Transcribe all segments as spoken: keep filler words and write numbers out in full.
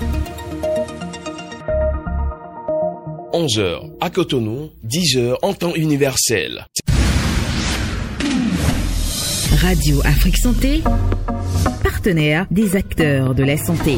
onze heures à Cotonou, dix heures en temps universel. Radio Afrique Santé, partenaire des acteurs de la santé.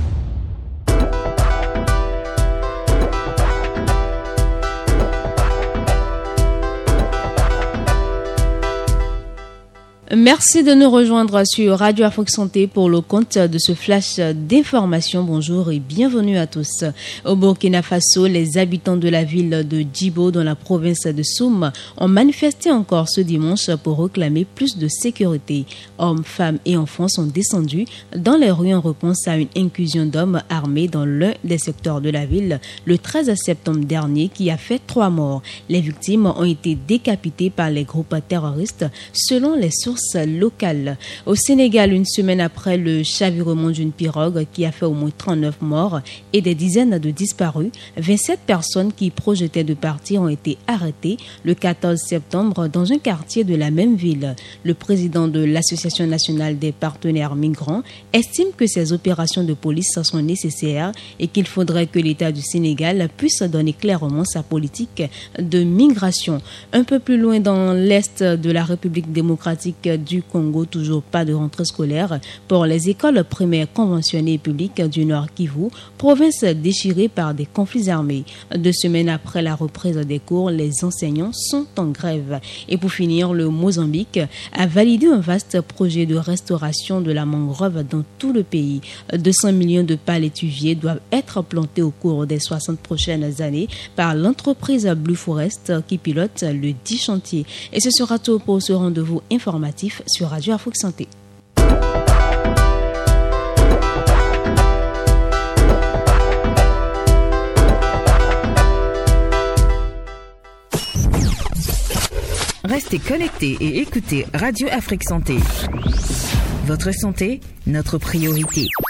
Merci de nous rejoindre sur Radio Afrique Santé pour le compte de ce flash d'information. Bonjour et bienvenue à tous. Au Burkina Faso, les habitants de la ville de Djibo dans la province de Soum ont manifesté encore ce dimanche pour réclamer plus de sécurité. Hommes, femmes et enfants sont descendus dans les rues en réponse à une incursion d'hommes armés dans l'un des secteurs de la ville le treize septembre dernier qui a fait trois morts. Les victimes ont été décapitées par les groupes terroristes selon les sources locales. Au Sénégal, une semaine après le chavirement d'une pirogue qui a fait au moins trente-neuf morts et des dizaines de disparus, vingt-sept personnes qui projetaient de partir ont été arrêtées le quatorze septembre dans un quartier de la même ville. Le président de l'Association nationale des partenaires migrants estime que ces opérations de police sont nécessaires et qu'il faudrait que l'État du Sénégal puisse donner clairement sa politique de migration. Un peu plus loin dans l'est de la République démocratique du Congo, toujours pas de rentrée scolaire pour les écoles primaires conventionnées et publiques du Nord Kivu, province déchirée par des conflits armés. Deux semaines après la reprise des cours, les enseignants sont en grève. Et pour finir, le Mozambique a validé un vaste projet de restauration de la mangrove dans tout le pays. deux cents millions de palétuviers doivent être plantés au cours des soixante prochaines années par l'entreprise Blue Forest qui pilote le dit chantier. Et ce sera tout pour ce rendez-vous informatif sur Radio Afrique Santé. Restez connectés et écoutez Radio Afrique Santé. Votre santé, notre priorité.